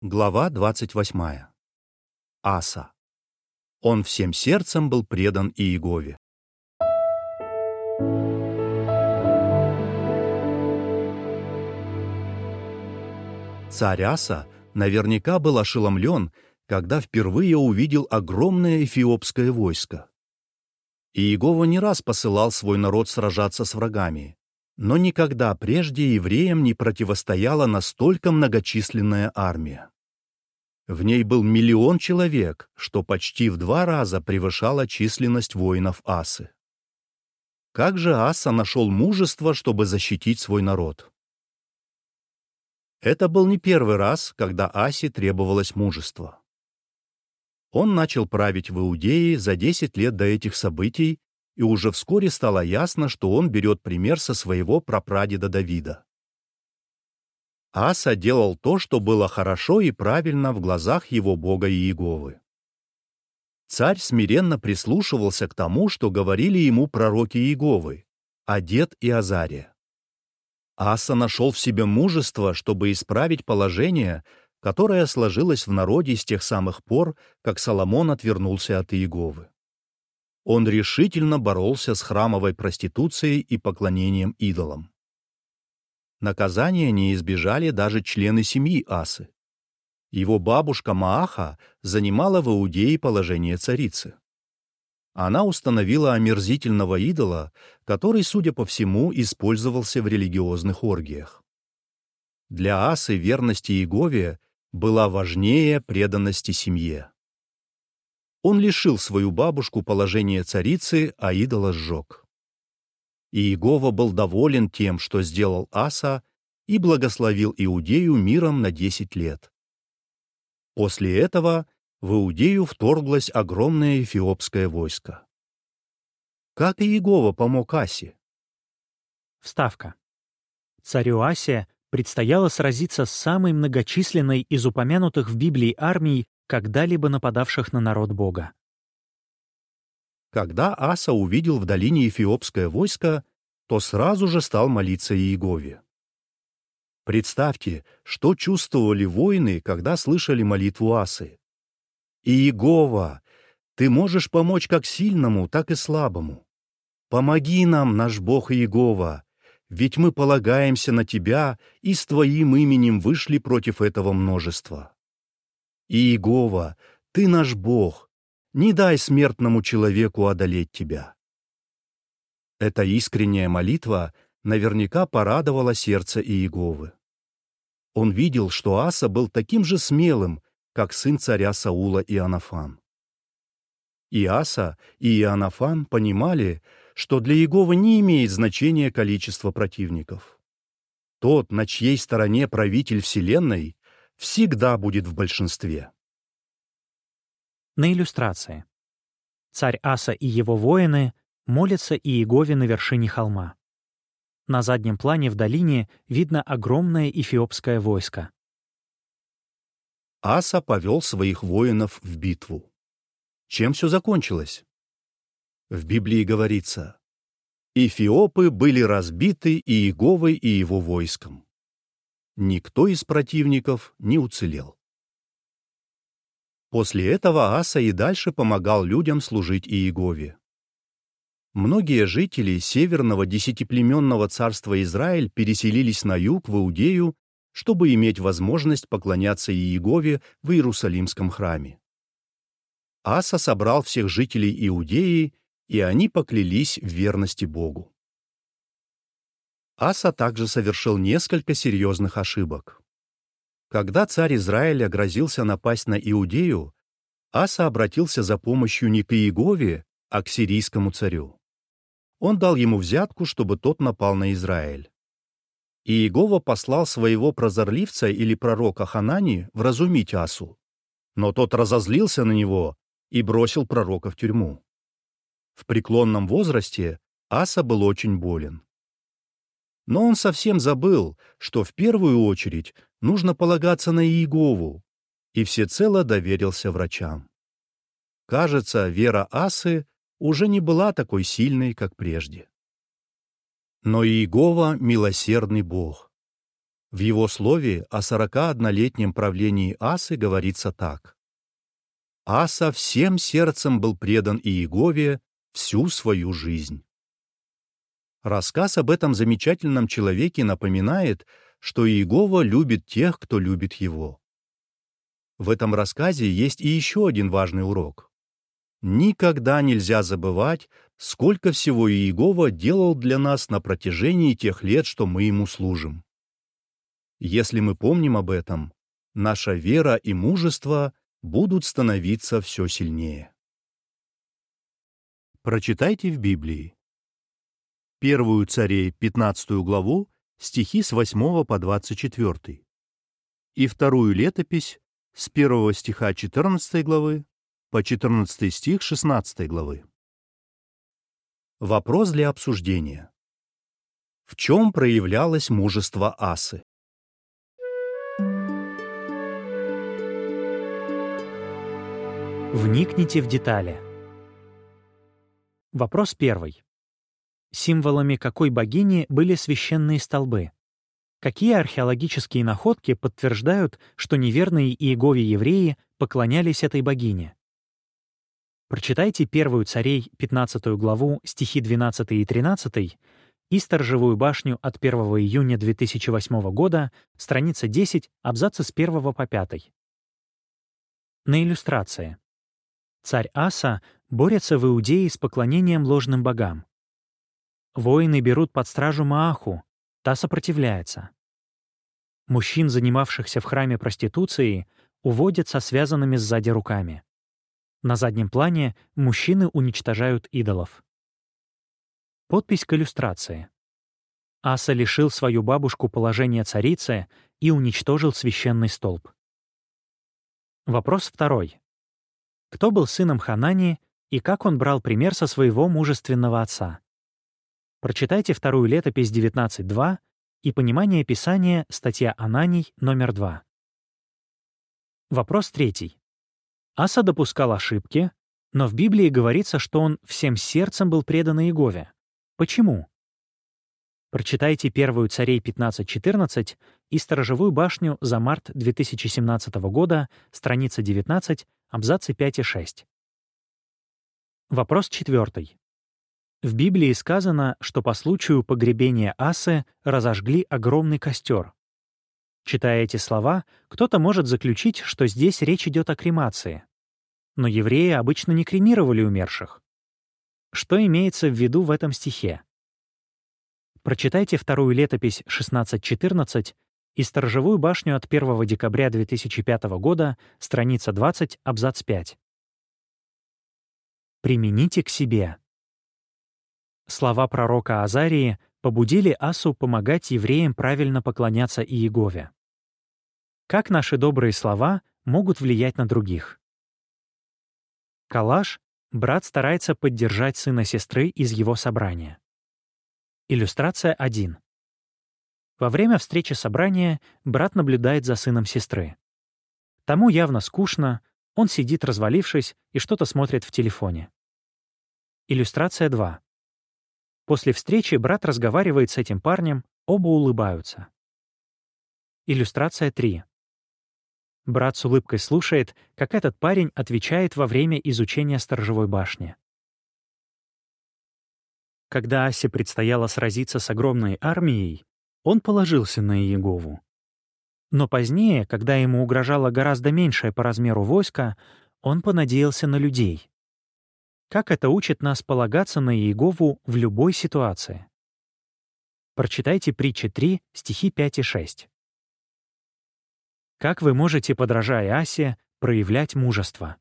Глава 28. Аса. Он всем сердцем был предан Иегове. Царь Аса наверняка был ошеломлен, когда впервые увидел огромное эфиопское войско. Иегова не раз посылал свой народ сражаться с врагами, но никогда прежде евреям не противостояла настолько многочисленная армия. В ней был 1 000 000 человек, что почти в 2 раза превышало численность воинов Асы. Как же Аса нашел мужество, чтобы защитить свой народ? Это был не первый раз, когда Асе требовалось мужество. Он начал править в Иудее за 10 лет до этих событий, и уже вскоре стало ясно, что он берет пример со своего прапрадеда Давида. Аса делал то, что было хорошо и правильно в глазах его бога Иеговы. Царь смиренно прислушивался к тому, что говорили ему пророки Иеговы, Одет и Азария. Аса нашел в себе мужество, чтобы исправить положение, которое сложилось в народе с тех самых пор, как Соломон отвернулся от Иеговы. Он решительно боролся с храмовой проституцией и поклонением идолам. Наказания не избежали даже члены семьи Асы. Его бабушка Мааха занимала в Иудее положение царицы. Она установила омерзительного идола, который, судя по всему, использовался в религиозных оргиях. Для Асы верность Иегове была важнее преданности семье. Он лишил свою бабушку положения царицы, а идола сжег. Иегова был доволен тем, что сделал Аса, и благословил Иудею миром на 10 лет. После этого в Иудею вторглось огромное эфиопское войско. Как Иегова помог Асе? Вставка. Царю Асе предстояло сразиться с самой многочисленной из упомянутых в Библии армий, когда-либо нападавших на народ Бога. Когда Аса увидел в долине эфиопское войско, то сразу же стал молиться Иегове. Представьте, что чувствовали воины, когда слышали молитву Асы. «Иегова, ты можешь помочь как сильному, так и слабому. Помоги нам, наш Бог Иегова, ведь мы полагаемся на Тебя и с Твоим именем вышли против этого множества. Иегова, Ты наш Бог, не дай смертному человеку одолеть Тебя». Эта искренняя молитва наверняка порадовала сердце Иеговы. Он видел, что Аса был таким же смелым, как сын царя Саула Иоаннафан. И Аса, и Иоаннафан понимали, что для Иеговы не имеет значения количество противников. Тот, на чьей стороне правитель вселенной, всегда будет в большинстве. На иллюстрации. Царь Аса и его воины молятся Иегове на вершине холма. На заднем плане в долине видно огромное эфиопское войско. Аса повел своих воинов в битву. Чем все закончилось? В Библии говорится: «Эфиопы были разбиты Иеговой и его войском. Никто из противников не уцелел». После этого Аса и дальше помогал людям служить Иегове. Многие жители северного 10-племенного царства Израиль переселились на юг, в Иудею, чтобы иметь возможность поклоняться Иегове в Иерусалимском храме. Аса собрал всех жителей Иудеи, и они поклялись в верности Богу. Аса также совершил несколько серьезных ошибок. Когда царь Израиля грозился напасть на Иудею, Аса обратился за помощью не к Иегове, а к сирийскому царю. Он дал ему взятку, чтобы тот напал на Израиль. Иегова послал своего прозорливца или пророка Ханани вразумить Асу, но тот разозлился на него и бросил пророка в тюрьму. В преклонном возрасте Аса был очень болен. Но он совсем забыл, что в первую очередь нужно полагаться на Иегову, и всецело доверился врачам. Кажется, вера Асы уже не была такой сильной, как прежде. Но Иегова — милосердный Бог. В его слове о 41-летнем правлении Асы говорится так. «Аса всем сердцем был предан Иегове всю свою жизнь». Рассказ об этом замечательном человеке напоминает, что Иегова любит тех, кто любит его. В этом рассказе есть и еще один важный урок. Никогда нельзя забывать, сколько всего Иегова делал для нас на протяжении тех лет, что мы ему служим. Если мы помним об этом, наша вера и мужество будут становиться все сильнее. Прочитайте в Библии. 1 Царей, 15 главу, стихи с 8 по 24. И 2 Летопись с 1 стиха 14 главы по 14 стих 16 главы. Вопрос для обсуждения. В чем проявлялось мужество Асы? Вникните в детали. Вопрос первый. Символами какой богини были священные столбы? Какие археологические находки подтверждают, что неверные Иегове евреи поклонялись этой богине? Прочитайте 1 Царей, 15 главу, стихи 12 и 13 и «Сторожевую башню» от 1 июня 2008 года, страница 10, абзацы с 1 по 5. На иллюстрации. Царь Аса борется в Иудее с поклонением ложным богам. Воины берут под стражу Мааху, та сопротивляется. Мужчин, занимавшихся в храме проституцией, уводят со связанными сзади руками. На заднем плане мужчины уничтожают идолов. Подпись к иллюстрации. Аса лишил свою бабушку положения царицы и уничтожил священный столб. Вопрос второй. Кто был сыном Ханани и как он брал пример со своего мужественного отца? Прочитайте 2 Летопись 19.2 и «Понимание Писания», статья Ананий, номер 2. Вопрос третий. Аса допускал ошибки, но в Библии говорится, что он всем сердцем был предан Иегове. Почему? Прочитайте 1 Царей 15.14 и «Сторожевую башню» за март 2017 года, страница 19, абзацы 5 и 6. Вопрос четвертый. В Библии сказано, что по случаю погребения Асы разожгли огромный костер. Читая эти слова, кто-то может заключить, что здесь речь идет о кремации. Но евреи обычно не кремировали умерших. Что имеется в виду в этом стихе? Прочитайте 2 Летопись 16.14 и «Сторожевую башню» от 1 декабря 2005 года, страница 20, абзац 5. Примените к себе. Слова пророка Азарии побудили Асу помогать евреям правильно поклоняться Иегове. Как наши добрые слова могут влиять на других? Коллаж — брат старается поддержать сына сестры из его собрания. Иллюстрация 1. Во время встречи собрания брат наблюдает за сыном сестры. Тому явно скучно, он сидит развалившись и что-то смотрит в телефоне. Иллюстрация 2. После встречи брат разговаривает с этим парнем, оба улыбаются. Иллюстрация 3. Брат с улыбкой слушает, как этот парень отвечает во время изучения сторожевой башни. Когда Асе предстояло сразиться с огромной армией, он положился на Иегову. Но позднее, когда ему угрожало гораздо меньшее по размеру войско, он понадеялся на людей. Как это учит нас полагаться на Иегову в любой ситуации? Прочитайте Притчи 3, стихи 5 и 6. Как вы можете, подражая Асе, проявлять мужество?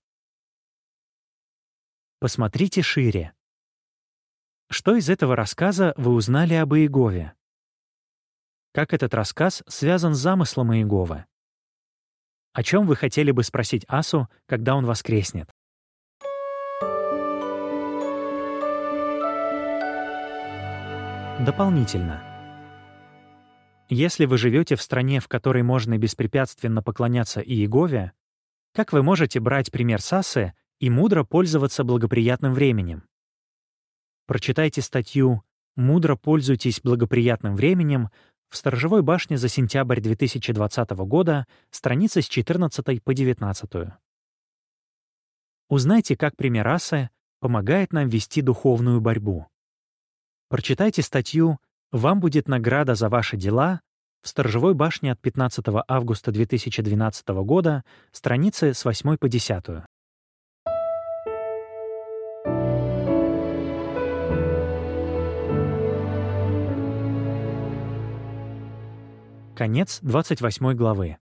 Посмотрите шире. Что из этого рассказа вы узнали об Иегове? Как этот рассказ связан с замыслом Иеговы? О чем вы хотели бы спросить Асу, когда он воскреснет? Дополнительно. Если вы живете в стране, в которой можно беспрепятственно поклоняться Иегове, как вы можете брать пример с Асы и мудро пользоваться благоприятным временем? Прочитайте статью «Мудро пользуйтесь благоприятным временем» в «Сторожевой башне» за сентябрь 2020 года, страницы с 14 по 19. Узнайте, как пример асы помогает нам вести духовную борьбу. Прочитайте статью «Вам будет награда за ваши дела» в «Сторожевой башне» от 15 августа 2012 года, страницы с 8 по 10. Конец 28 главы.